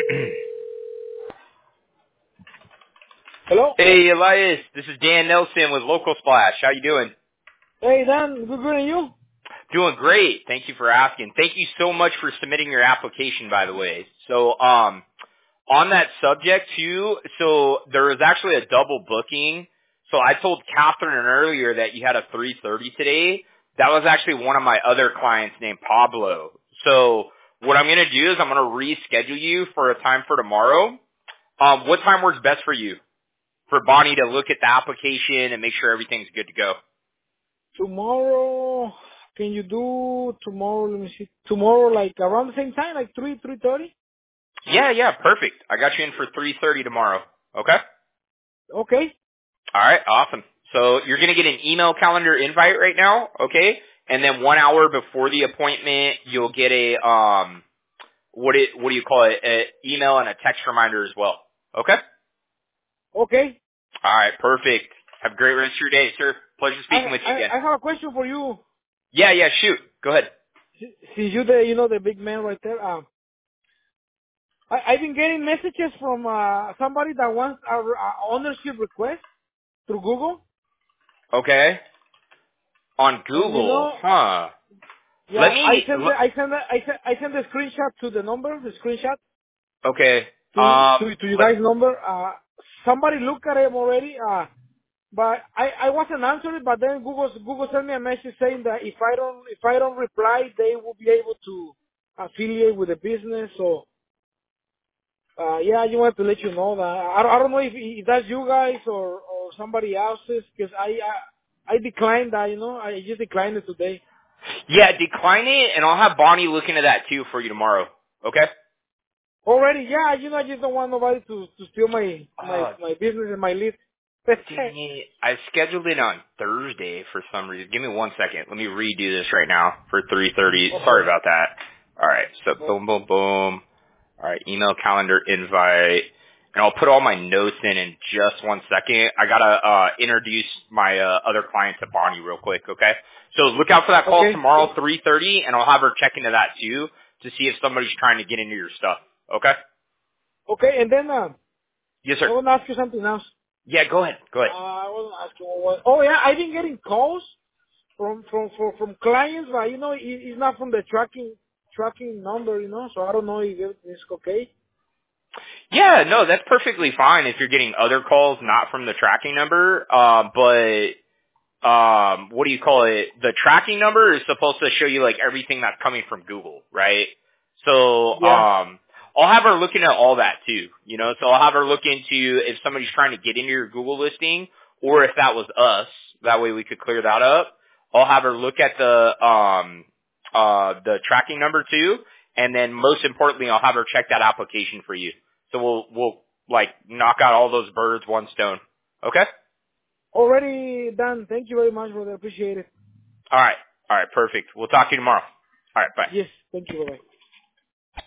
Hello? Hey, Elias. This is Dan Nelson with Local Splash. How you doing? Hey, Dan, good and you? Doing great. Thank you for asking. Thank you so much for submitting your application, by the way. So, on that subject too, so there was actually a double booking. So I told Catherine earlier that you had a 3:30 today. That was actually one of my other clients named Pablo. So what I'm going to do is I'm going to reschedule you for a time for tomorrow. What time works best for you? For Bonnie to look at the application and make sure everything's good to go. Tomorrow, can you do tomorrow, let me see, tomorrow like around the same time, like 3:30? Yeah, perfect. I got you in for 3:30 tomorrow. Okay? Okay, All right, awesome. So you're going to get an email calendar invite right now, okay? And then 1 hour before the appointment, you'll get a what do you call it? An email and a text reminder as well. Okay? okay. All right, perfect. Have a great rest of your day, sir. Pleasure speaking with you again. I have a question for you. Yeah, shoot. Go ahead. Since the big man right there, I've been getting messages from somebody that wants a ownership request through Google. Okay. On And Google, huh? yeah, Let me. I send the screenshot to the number, the screenshot. Okay. To you guys number. Somebody look at him already. But I wasn't answering. But then Google sent me a message saying that if I don't reply, they will be able to affiliate with the business. So yeah, I just wanted to let you know that I don't know if that's you guys or somebody else's because I declined that. I just declined it today. Yeah, decline it, and I'll have Bonnie look into that too for you tomorrow. Okay? Already, yeah, I just don't want nobody to steal Oh, my business and my lead. dang it. I scheduled it on Thursday for some reason. Give me 1 second. Let me redo this right now for 3:30. Sorry Okay. about that. All right, so No. boom, boom, boom. All right, email calendar invite. And I'll put all my notes in just 1 second. I gotta introduce my other client to Bonnie real quick, okay? So look out for that call Okay. tomorrow, 3:30, and I'll have her check into that too to see if somebody's trying to get into your stuff. Okay? Okay, and then Yes, I sir. want to ask you something else. Yeah, go ahead. Go ahead. I want to ask you what. Oh yeah, I've been getting calls from clients, but it's not from the tracking number, So I don't know if it's okay. Yeah, no, that's perfectly fine if you're getting other calls not from the tracking number. What do you call it? The tracking number is supposed to show you like everything that's coming from Google, right? So, Yeah. I'll have her looking at all that too, so I'll have her look into if somebody's trying to get into your Google listing or if that was us. That way we could clear that up. I'll have her look at the tracking number too. And then most importantly, I'll have her check that application for you. So we'll like knock out all those birds one stone. Okay? Already done. Thank you very much, brother. Appreciate it. All right. All right. Perfect. We'll talk to you tomorrow. All right. Bye. Yes. Thank you. Bye.